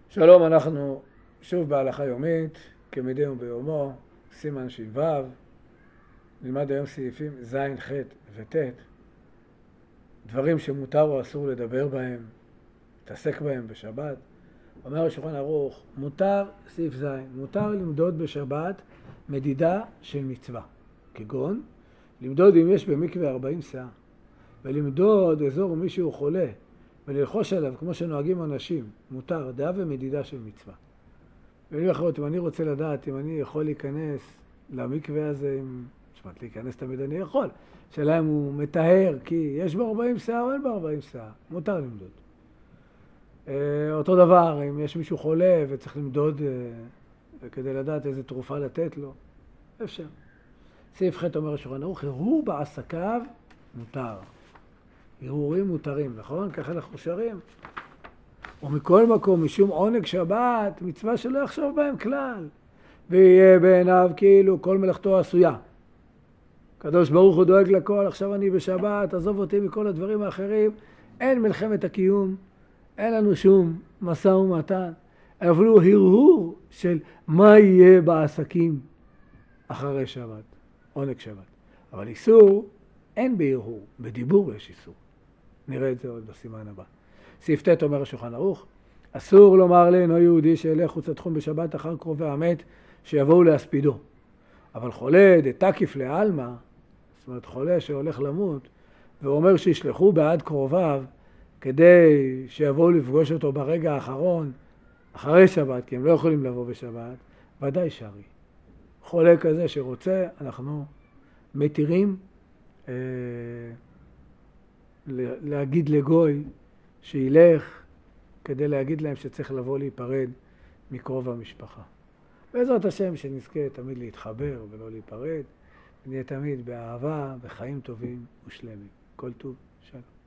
שלום, אנחנו שוב בהלכה יומית, כמדי יום ביומו, סימן ש"ו. נלמד היום סעיפים ז', ח' וט', דברים שמותר או אסור לדבר בהם, להתעסק בהם בשבת. אומר השולחן ערוך, מותר, סעיף ז', מותר למדוד בשבת מדידה של מצווה, כגון למדוד אם יש במקווה 40 שאה, ולמדוד אזור מישהו חולה, וללחוש עליו כמו שנוהגים אנשים, מותר, דעה ומדידה של מצווה. במילים אחרות, אם אני רוצה לדעת אם אני יכול להיכנס למקווה הזה, להיכנס תמיד אני יכול, שאלה אם הוא מטהר כי יש בו 40 שאה או אין בו 40 שאה, מותר למדוד. אותו דבר, אם יש מישהו חולה וצריך למדוד כדי לדעת איזה תרופה לתת לו, אפשר. סעיף ח' אומר השולחן ערוך, הרהור בעסקיו מותר. הרהורים מותרים, נכון? ככה אנחנו שרים. ומכל מקום, משום עונג שבת, מצווה שלא יחשוב בהם כלל. ויהיה בעיניו כאילו כל מלאכתו עשויה. הקדוש ברוך הוא דואג לכל, עכשיו אני בשבת, עזוב אותי מכל הדברים האחרים. אין מלחמת הקיום, אין לנו שום משא ומתן. אבל הוא הרהור של מה יהיה בעסקים אחרי שבת, עונג שבת. אבל איסור אין בהרהור, בדיבור יש איסור. נראה את זה עוד בסימן הבא. סעיף ט' אומר השולחן ערוך, אסור לומר לאינו יהודי שילך חוץ לתחום בשבת אחר קרובי המת שיבואו להספידו. אבל חולה דתקיף לעלמא, זאת אומרת חולה שהולך למות, ואומר שישלחו בעד קרוביו כדי שיבואו לפגוש אותו ברגע האחרון, אחרי שבת, כי הם לא יכולים לבוא בשבת, ודאי שרי. חולה כזה שרוצה, אנחנו מתירים להגיד לגוי שילך כדי להגיד להם שצריך לבוא להיפרד מקרוב המשפחה. בעזרת השם שנזכה תמיד להתחבר ולא להיפרד, ונהיה תמיד באהבה וחיים טובים ושלמים. כל טוב, שלום.